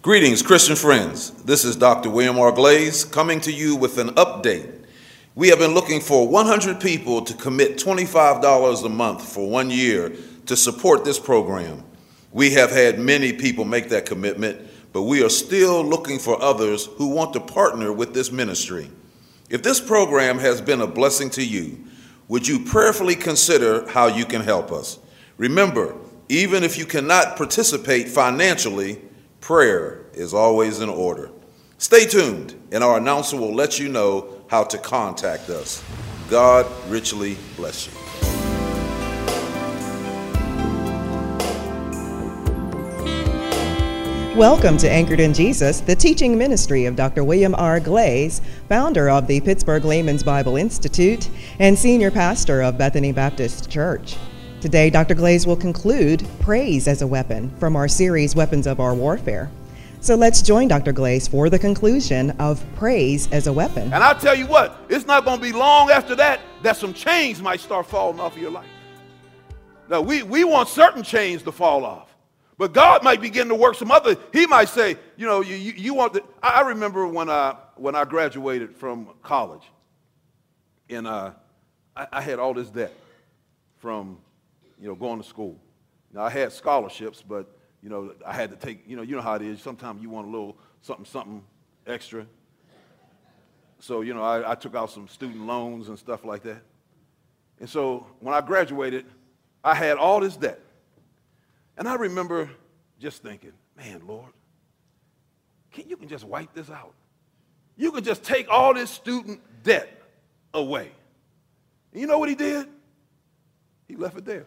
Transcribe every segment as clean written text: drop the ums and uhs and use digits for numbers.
Greetings, Christian friends. This is Dr. William R. Glaze coming to you with an update. We have been looking for 100 people to commit $25 a month for 1 year to support this program. We have had many people make that commitment, but we are still looking for others who want to partner with this ministry. If this program has been a blessing to you, would you prayerfully consider how you can help us? Remember, even if you cannot participate financially, prayer is always in order. Stay tuned, and our announcer will let you know how to contact us. God richly bless you. Welcome to Anchored in Jesus, the teaching ministry of Dr. William R. Glaze, founder of the Pittsburgh Layman's Bible Institute and senior pastor of Bethany Baptist Church. Today, Dr. Glaze will conclude Praise as a Weapon from our series, Weapons of Our Warfare. So let's join Dr. Glaze for the conclusion of Praise as a Weapon. And I'll tell you what, it's not going to be long after that some chains might start falling off of your life. Now, we want certain chains to fall off. But God might begin to work some other. He might say, you want to. I remember when I graduated from college, and I had all this debt from going to school. Now I had scholarships, but I had to take. You know how it is. Sometimes you want a little something extra. So I took out some student loans and stuff like that. And so when I graduated, I had all this debt. And I remember just thinking, man, Lord, you can just wipe this out. You can just take all this student debt away. And you know what he did? He left it there.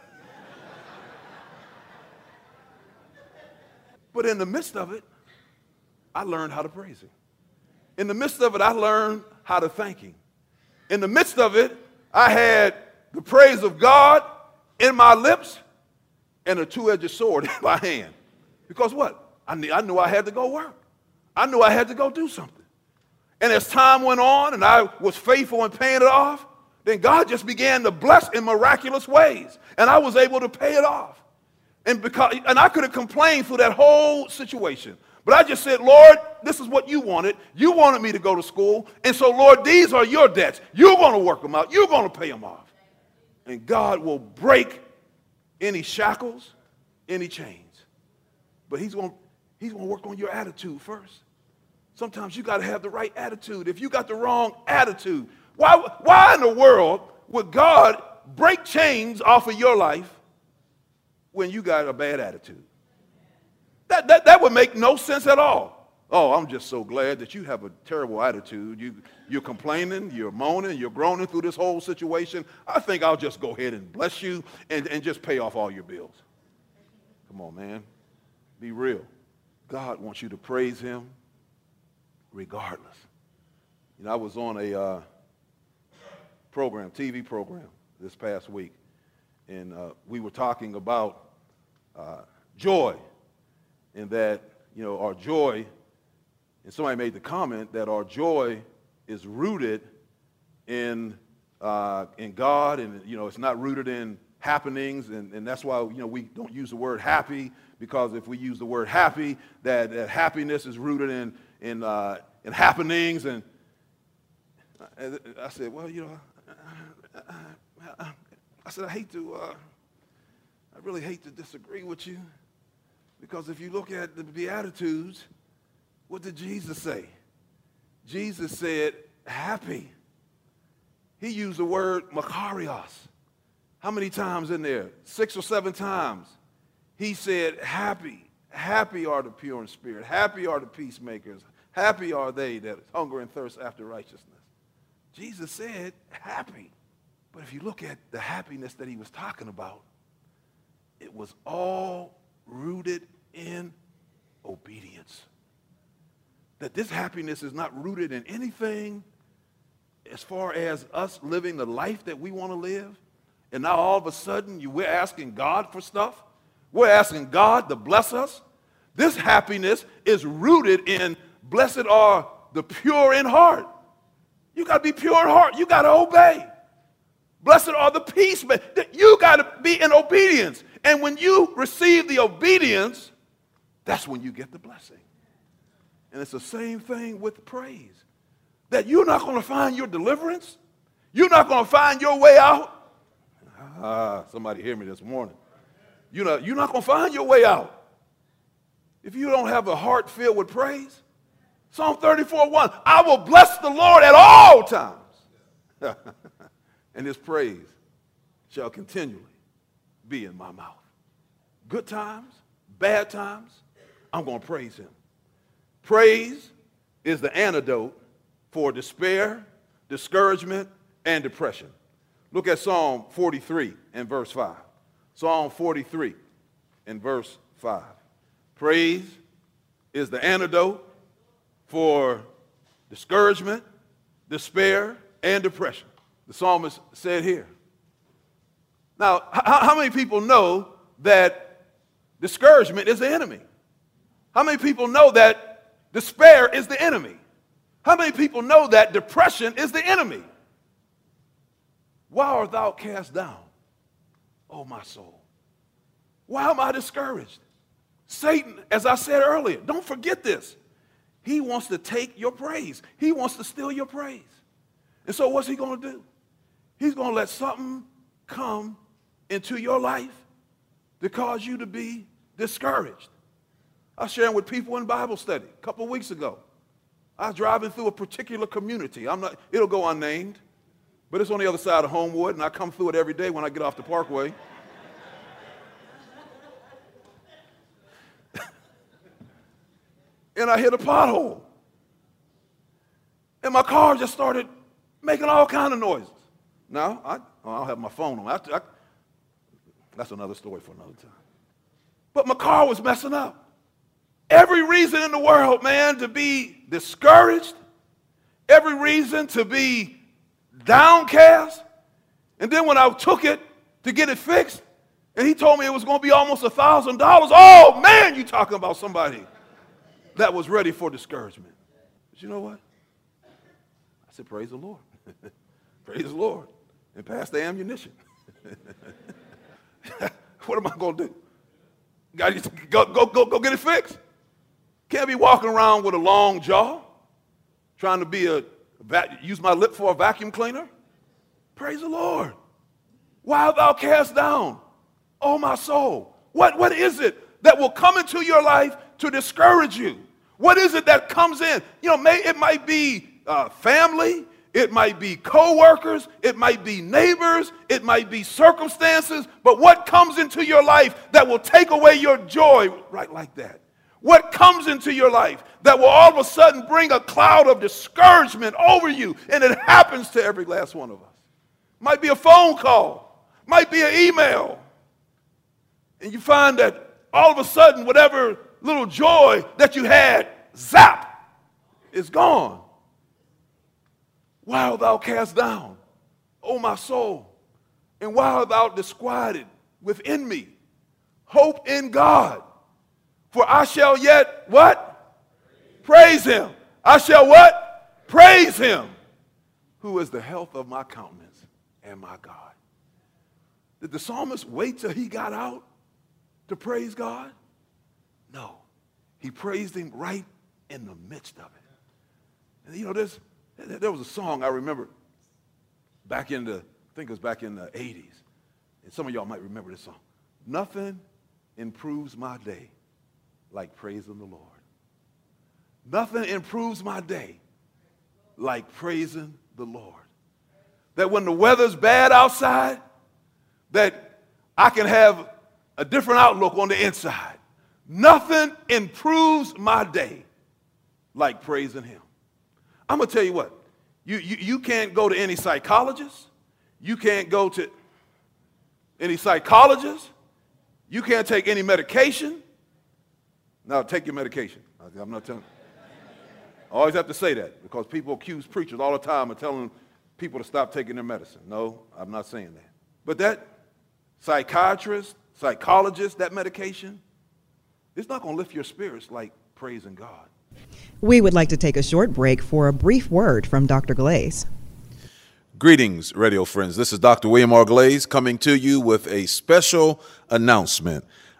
But in the midst of it, I learned how to praise him. In the midst of it, I learned how to thank him. In the midst of it, I had the praise of God in my lips and a two-edged sword in my hand. Because what? I knew I had to go work. I knew I had to go do something. And as time went on and I was faithful in paying it off, then God just began to bless in miraculous ways. And I was able to pay it off. And I could have complained through that whole situation. But I just said, Lord, this is what you wanted. You wanted me to go to school. And so, Lord, these are your debts. You're going to work them out. You're going to pay them off. And God will break any shackles, any chains. But he's going to work on your attitude first. Sometimes you got to have the right attitude. If you got the wrong attitude, why in the world would God break chains off of your life when you got a bad attitude? That would make no sense at all. Oh, I'm just so glad that you have a terrible attitude. You're complaining, you're moaning, you're groaning through this whole situation. I think I'll just go ahead and bless you and just pay off all your bills. Come on, man. Be real. God wants you to praise him regardless. I was on a TV program this past week, and we were talking about joy, and that, our joy, and somebody made the comment that our joy is rooted in God, and it's not rooted in happenings, and that's why we don't use the word happy, because if we use the word happy, that happiness is rooted in happenings, and I said, well, I said I really hate to disagree with you, because if you look at the Beatitudes, what did Jesus say? Jesus said, happy. He used the word makarios. How many times in there? 6 or 7 times. He said, happy. Happy are the pure in spirit. Happy are the peacemakers. Happy are they that hunger and thirst after righteousness. Jesus said, happy. But if you look at the happiness that he was talking about, it was all rooted in obedience. That this happiness is not rooted in anything as far as us living the life that we want to live. And now all of a sudden we're asking God for stuff. We're asking God to bless us. This happiness is rooted in blessed are the pure in heart. You got to be pure in heart. You got to obey. Blessed are the peacemakers. You got to be in obedience. And when you receive the obedience, that's when you get the blessing. And it's the same thing with praise. That you're not going to find your deliverance. You're not going to find your way out. Somebody hear me this morning. You're not going to find your way out if you don't have a heart filled with praise. Psalm 34:1, I will bless the Lord at all times. And his praise shall continually be in my mouth. Good times, bad times, I'm going to praise him. Praise is the antidote for despair, discouragement, and depression. Look at Psalm 43 and verse 5. Psalm 43 and verse 5. Praise is the antidote for discouragement, despair, and depression. The psalmist said here. Now, how many people know that discouragement is the enemy? How many people know that despair is the enemy? How many people know that depression is the enemy? Why art thou cast down, O my soul? Why am I discouraged? Satan, as I said earlier, don't forget this. He wants to take your praise. He wants to steal your praise. And so what's he going to do? He's going to let something come into your life to cause you to be discouraged. I was sharing with people in Bible study a couple of weeks ago. I was driving through a particular community. It'll go unnamed, but it's on the other side of Homewood, and I come through it every day when I get off the parkway. And I hit a pothole. And my car just started making all kinds of noises. Now, I'll have my phone on. That's another story for another time. But my car was messing up. Every reason in the world, man, to be discouraged. Every reason to be downcast. And then when I took it to get it fixed, and he told me it was going to be almost $1,000. Oh, man, you talking about somebody that was ready for discouragement. But you know what? I said, praise the Lord. Praise the Lord. And pass the ammunition. What am I going to do? Got to go get it fixed. Can't be walking around with a long jaw, trying to use my lip for a vacuum cleaner. Praise the Lord. Why art thou cast down, oh my soul? What is it that will come into your life to discourage you? What is it that comes in? It might be family. It might be co-workers. It might be neighbors. It might be circumstances. But what comes into your life that will take away your joy right like that? What comes into your life that will all of a sudden bring a cloud of discouragement over you? And it happens to every last one of us. Might be a phone call. Might be an email. And you find that all of a sudden whatever little joy that you had, zap, is gone. Why art thou cast down, O my soul? And why art thou disquieted within me? Hope in God. For I shall yet, what? Praise him. I shall what? Praise him, who is the health of my countenance and my God. Did the psalmist wait till he got out to praise God? No. He praised him right in the midst of it. And there was a song I remember back in the 80s. And some of y'all might remember this song. Nothing improves my day like praising the Lord. Nothing improves my day like praising the Lord. That when the weather's bad outside, that I can have a different outlook on the inside. Nothing improves my day like praising him. I'm going to tell you what. You can't go to any psychologist. You can't go to any psychologist. You can't take any medication. Now, take your medication. I'm not telling you. I always have to say that because people accuse preachers all the time of telling people to stop taking their medicine. No, I'm not saying that. But that psychiatrist, psychologist, that medication, it's not going to lift your spirits like praising God. We would like to take a short break for a brief word from Dr. Glaze. Greetings, radio friends. This is Dr. William R. Glaze coming to you with a special announcement.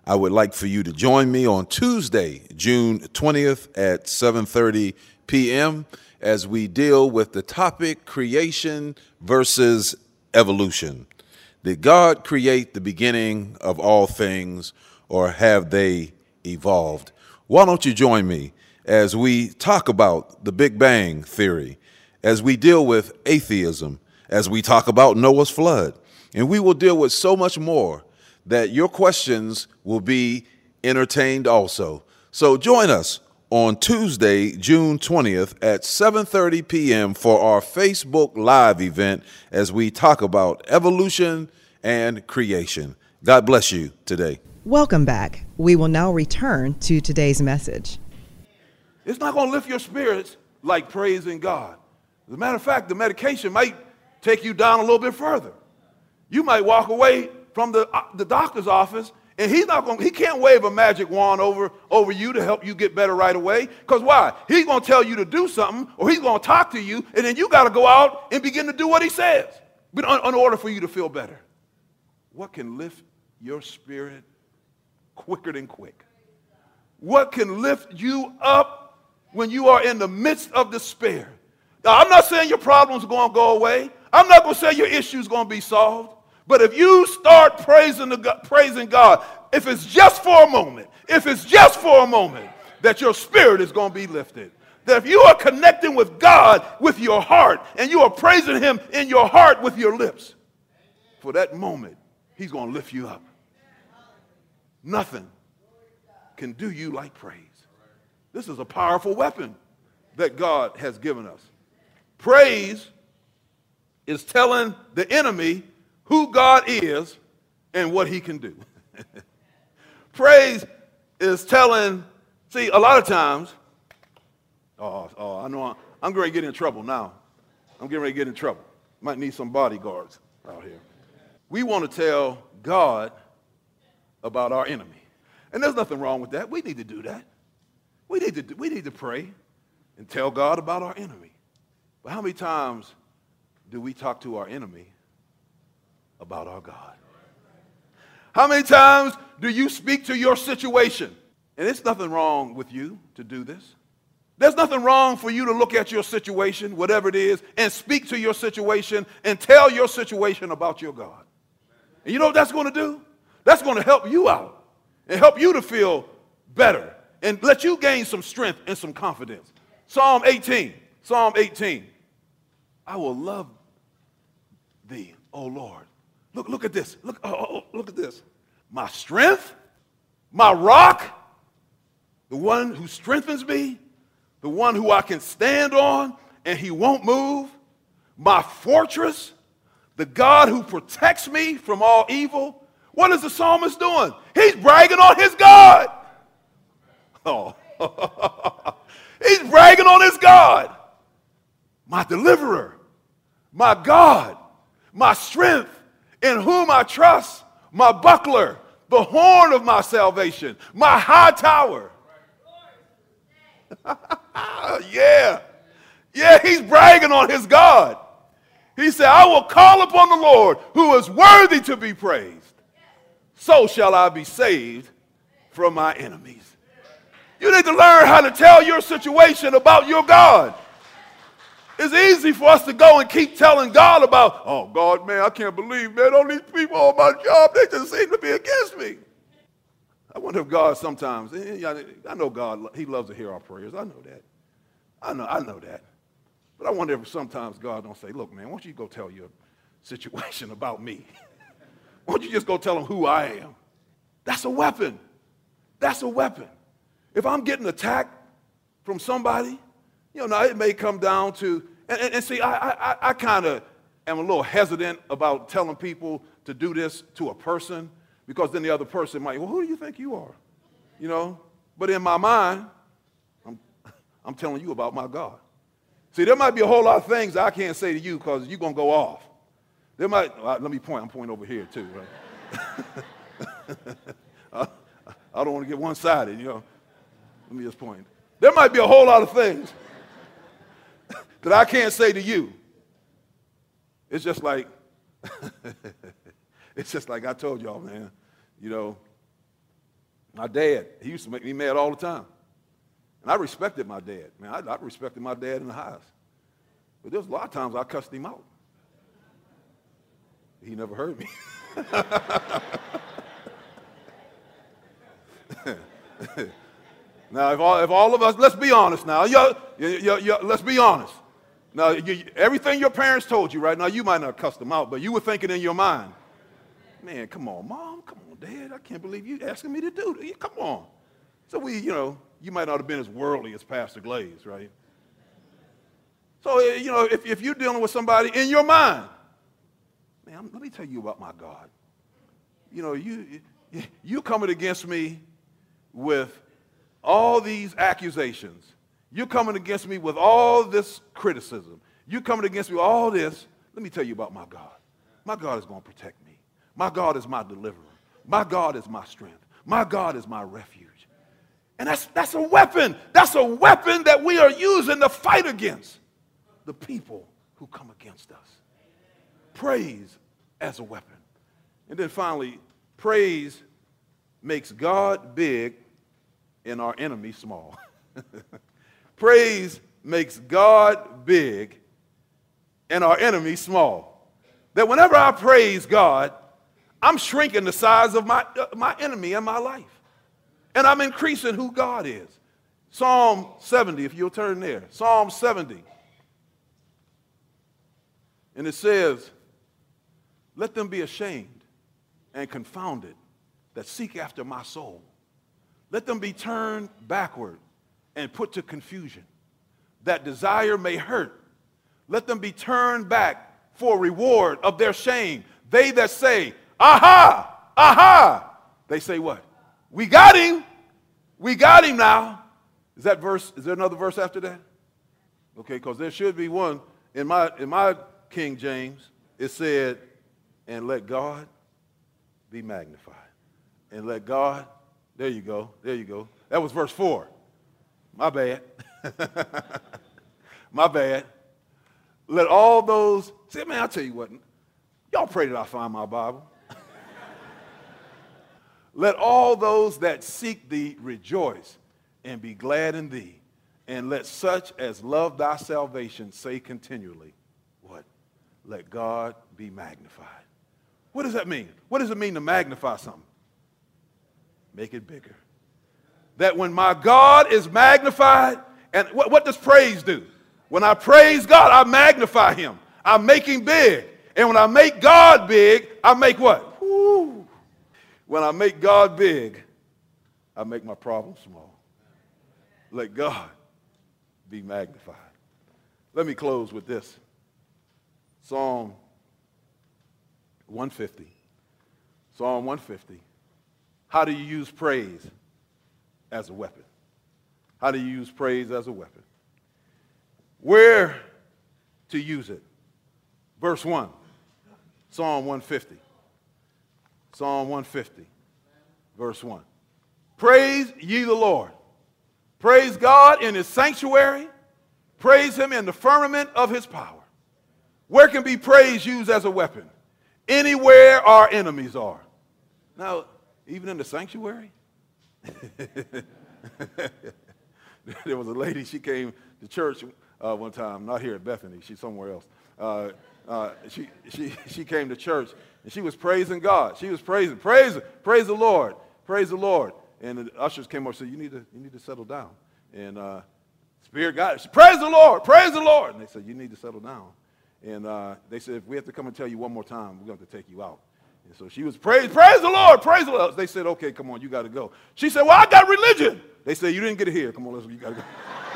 I would like for you to join me on Tuesday, June 20th at 7:30 p.m. as we deal with the topic creation versus evolution. Did God create the beginning of all things, or have they evolved? Why don't you join me as we talk about the Big Bang Theory, as we deal with atheism, as we talk about Noah's flood, and we will deal with so much more that your questions will be entertained also. So join us on Tuesday, June 20th at 7:30 p.m. for our Facebook Live event as we talk about evolution and creation. God bless you today. Welcome back. We will now return to today's message. It's not going to lift your spirits like praising God. As a matter of fact, the medication might take you down a little bit further. You might walk away from the doctor's office, and he can't wave a magic wand over you to help you get better right away. Because why? He's going to tell you to do something, or he's going to talk to you, and then you got to go out and begin to do what he says in order for you to feel better. What can lift your spirit quicker than quick? What can lift you up when you are in the midst of despair? Now, I'm not saying your problems are going to go away. I'm not going to say your issues are going to be solved. But if you start praising God, if it's just for a moment, that your spirit is going to be lifted. That if you are connecting with God with your heart, and you are praising him in your heart with your lips, for that moment, he's going to lift you up. Nothing can do you like praise. This is a powerful weapon that God has given us. Praise is telling the enemy who God is and what he can do. Praise is telling, see, a lot of times, I know I'm going to get in trouble now. I'm getting ready to get in trouble. Might need some bodyguards out here. We want to tell God about our enemy. And there's nothing wrong with that. We need to do that. We need to pray and tell God about our enemy. But how many times do we talk to our enemy about our God? How many times do you speak to your situation? And it's nothing wrong with you to do this. There's nothing wrong for you to look at your situation, whatever it is, and speak to your situation and tell your situation about your God. And you know what that's going to do? That's going to help you out and help you to feel better and let you gain some strength and some confidence. Psalm 18. I will love thee, O Lord. Look at this. Look at this. My strength, my rock, the one who strengthens me, the one who I can stand on and he won't move, my fortress, the God who protects me from all evil. What is the psalmist doing? He's bragging on his God. Oh, he's bragging on his God. My deliverer, my God, my strength, in whom I trust, my buckler, the horn of my salvation, my high tower. Yeah, he's bragging on his God. He said, I will call upon the Lord who is worthy to be praised. So shall I be saved from my enemies. You need to learn how to tell your situation about your God. It's easy for us to go and keep telling God about, oh, God, man, I can't believe, man, all these people on my job, they just seem to be against me. I wonder if God sometimes, I know God, he loves to hear our prayers. I know that. I know that. But I wonder if sometimes God don't say, look, man, why don't you go tell your situation about me? Why don't you just go tell him who I am? That's a weapon. That's a weapon. If I'm getting attacked from somebody, now it may come down to, and see, I kind of am a little hesitant about telling people to do this to a person, because then the other person might, well, who do you think you are? But in my mind, I'm telling you about my God. See, there might be a whole lot of things I can't say to you because you're going to go off. There might, let me point, I'm pointing over here too, right? I don't want to get one-sided, Let me just point. There might be a whole lot of things that I can't say to you. It's just like, I told y'all, man, My dad, he used to make me mad all the time. And I respected my dad. Man, I respected my dad in the highest. But there was a lot of times I cussed him out. He never heard me. Now, if all of us, let's be honest now. Let's be honest. Now, everything your parents told you right now, you might not cuss them out, but you were thinking in your mind, man, come on, Mom, come on, Dad, I can't believe you asking me to do this. Come on. So you might not have been as worldly as Pastor Glaze, right? So, if you're dealing with somebody in your mind, man, let me tell you about my God. You coming against me with all these accusations. You're coming against me with all this criticism. You're coming against me with all this. Let me tell you about my God. My God is going to protect me. My God is my deliverer. My God is my strength. My God is my refuge. And that's a weapon. That's a weapon that we are using to fight against the people who come against us. Praise as a weapon. And then finally, praise makes God big and our enemy small. Praise makes God big and our enemy small. That whenever I praise God, I'm shrinking the size of my enemy in my life. And I'm increasing who God is. Psalm 70, if you'll turn there. Psalm 70. And it says, let them be ashamed and confounded that seek after my soul. Let them be turned backward and put to confusion, that desire may hurt. Let them be turned back for reward of their shame. They that say, aha, aha. They say what? We got him. We got him now. Is that verse? Is there another verse after that? Okay, because there should be one. In my King James, it said, and let God be magnified. And let God, there you go. That was verse 4. My bad. My bad. Let all those, see, man, I'll tell you what, y'all pray that I find my Bible. Let all those that seek thee rejoice and be glad in thee. And let such as love thy salvation say continually, what? Let God be magnified. What does that mean? What does it mean to magnify something? Make it bigger. That when my God is magnified, and what does praise do? When I praise God, I magnify him. I make him big. And when I make God big, I make what? Woo. When I make God big, I make my problem small. Let God be magnified. Let me close with this. Psalm 150. Psalm 150. How do you use praise as a weapon? How do you use praise as a weapon? Where to use it? Verse 1, Psalm 150. Psalm 150, verse 1. Praise ye the Lord. Praise God in his sanctuary. Praise him in the firmament of his power. Where can be praise used as a weapon? Anywhere our enemies are. Now, even in the sanctuary? There was a lady, she came to church one time, not here at Bethany, she's somewhere else. She came to church and she was praising God. She was praise the Lord, praise the Lord. And the ushers came up and said, you need to settle down. And Spirit got it. She, praise the Lord, praise the Lord. And they said, you need to settle down. And they said, if we have to come and tell you one more time, we're going to have to take you out. And so she was praise the Lord, praise the Lord. They said, okay, come on, you got to go. She said, well, I got religion. They said, you didn't get it here. Come on, you got to go.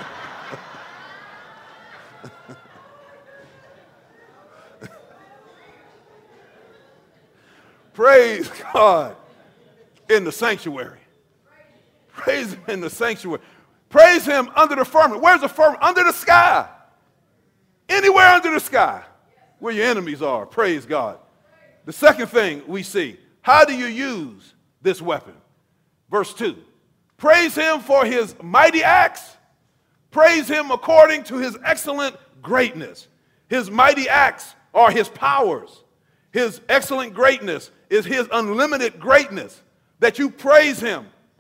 Praise God in the sanctuary. Praise him in the sanctuary. Praise him under the firmament. Where's the firmament? Under the sky. Anywhere under the sky where your enemies are. Praise God. The second thing we see, how do you use this weapon? Verse 2. Praise him for his mighty acts. Praise him according to his excellent greatness. His mighty acts are his powers. His excellent greatness is his unlimited greatness. That you praise him.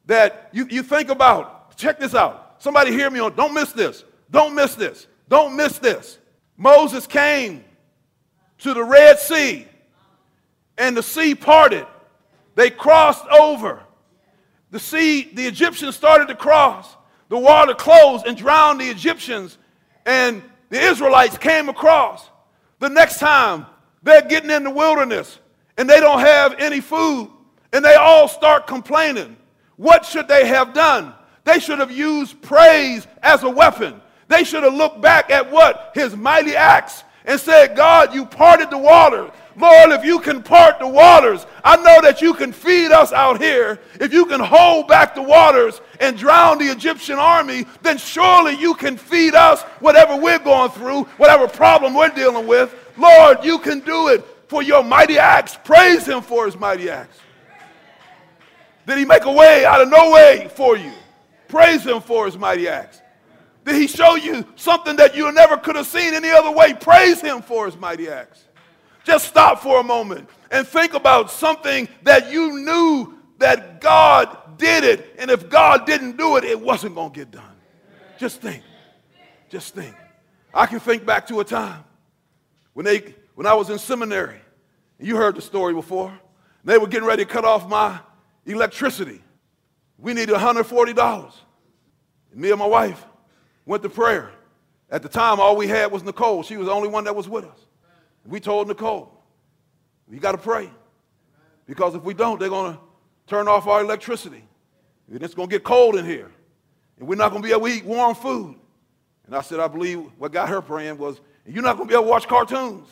that you think about. Check this out. Somebody hear me on, don't miss this. Don't miss this. Don't miss this. Moses came to the Red Sea, and the sea parted. They crossed over. The Egyptians started to cross. The water closed and drowned the Egyptians, and the Israelites came across. The next time, they're getting in the wilderness, and they don't have any food, and they all start complaining. What should they have done? They should have used praise as a weapon. They should have looked back at what? His mighty acts and said, God, you parted the water. Lord, if you can part the waters, I know that you can feed us out here. If you can hold back the waters and drown the Egyptian army, then surely you can feed us whatever we're going through, whatever problem we're dealing with. Lord, you can do it for your mighty acts. Praise him for his mighty acts. Did he make a way out of no way for you? Praise him for his mighty acts. Did he show you something that you never could have seen any other way? Praise him for his mighty acts. Just stop for a moment and think about something that you knew that God did it, and if God didn't do it, it wasn't going to get done. Just think. Just think. I can think back to a time when I was in seminary, and you heard the story before. They were getting ready to cut off my electricity. We needed $140. And me and my wife went to prayer. At the time, all we had was Nicole. She was the only one that was with us. We told Nicole, you got to pray. Because if we don't, they're going to turn off our electricity. And it's going to get cold in here. And we're not going to be able to eat warm food. And I said, I believe what got her praying was, you're not going to be able to watch cartoons.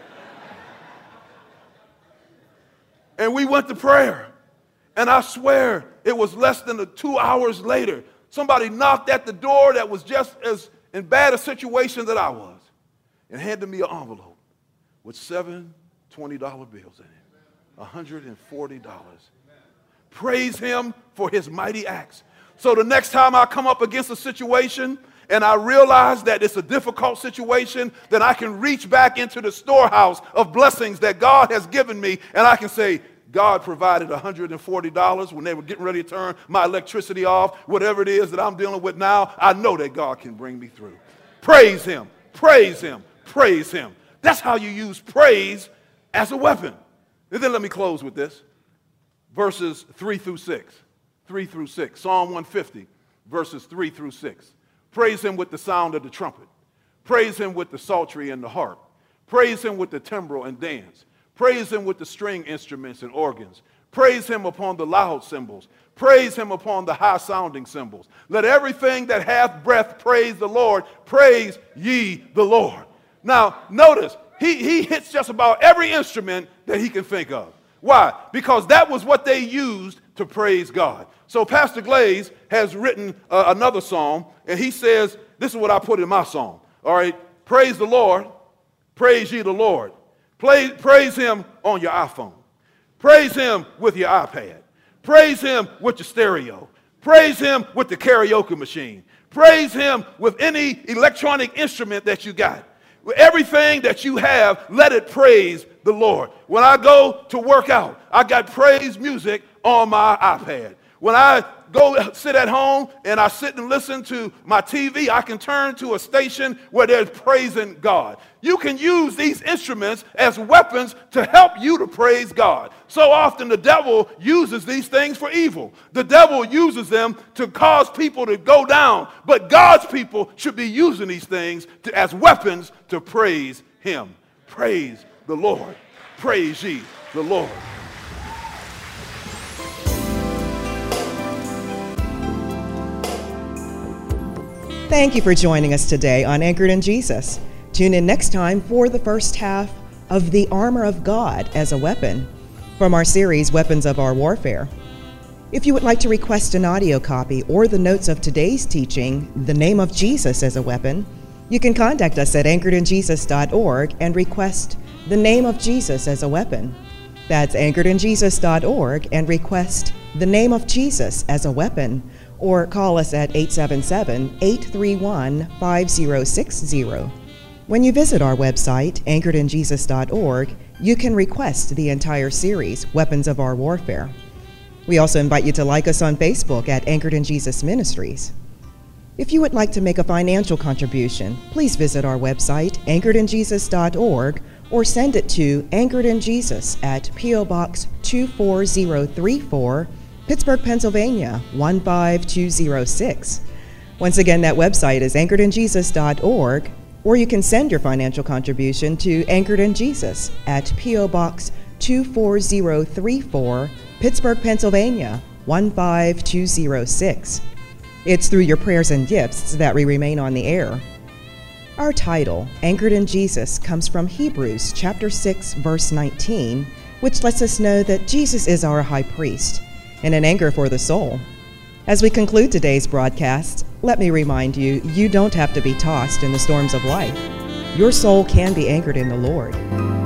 And we went to prayer. And I swear it was less than 2 hours later, somebody knocked at the door that was just as in bad a situation that I was and handed me an envelope with 7 $20 bills in it, $140. Praise him for his mighty acts. So the next time I come up against a situation and I realize that it's a difficult situation, then I can reach back into the storehouse of blessings that God has given me, and I can say, God provided $140 when they were getting ready to turn my electricity off. Whatever it is that I'm dealing with now, I know that God can bring me through. Praise him, praise him, praise him. That's how you use praise as a weapon. And then let me close with this. Verses 3 through 6. 3 through 6. Psalm 150, verses 3 through 6. Praise him with the sound of the trumpet. Praise him with the psaltery and the harp. Praise him with the timbrel and dance. Praise him with the string instruments and organs. Praise him upon the loud cymbals. Praise him upon the high-sounding cymbals. Let everything that hath breath praise the Lord. Praise ye the Lord. Now, notice, he hits just about every instrument that he can think of. Why? Because that was what they used to praise God. So Pastor Glaze has written another song, and he says, this is what I put in my song. All right, praise the Lord. Praise ye the Lord. Praise him on your iPhone. Praise him with your iPad. Praise him with your stereo. Praise him with the karaoke machine. Praise him with any electronic instrument that you got. With everything that you have, let it praise the Lord. When I go to work out, I got praise music on my iPad. When I go sit at home and I sit and listen to my TV, I can turn to a station where there's praising God. You can use these instruments as weapons to help you to praise God. So often the devil uses these things for evil. The devil uses them to cause people to go down. But God's people should be using these things as weapons to praise him. Praise the Lord. Praise ye the Lord. Thank you for joining us today on Anchored in Jesus. Tune in next time for the first half of The Armor of God as a Weapon from our series, Weapons of Our Warfare. If you would like to request an audio copy or the notes of today's teaching, The Name of Jesus as a Weapon, you can contact us at anchoredinjesus.org and request The Name of Jesus as a Weapon. That's anchoredinjesus.org and request The Name of Jesus as a Weapon, or call us at 877-831-5060. When you visit our website, anchoredinjesus.org, you can request the entire series, Weapons of Our Warfare. We also invite you to like us on Facebook at Anchored in Jesus Ministries. If you would like to make a financial contribution, please visit our website, anchoredinjesus.org, or send it to Anchored in Jesus at P.O. Box 24034, Pittsburgh, Pennsylvania 15206. Once again, that website is anchoredinjesus.org, or you can send your financial contribution to Anchored in Jesus at P.O. Box 24034, Pittsburgh, Pennsylvania 15206. It's through your prayers and gifts that we remain on the air. Our title, Anchored in Jesus, comes from Hebrews chapter 6, verse 19, which lets us know that Jesus is our high priest and an anchor for the soul. As we conclude today's broadcast, let me remind you, you don't have to be tossed in the storms of life. Your soul can be anchored in the Lord.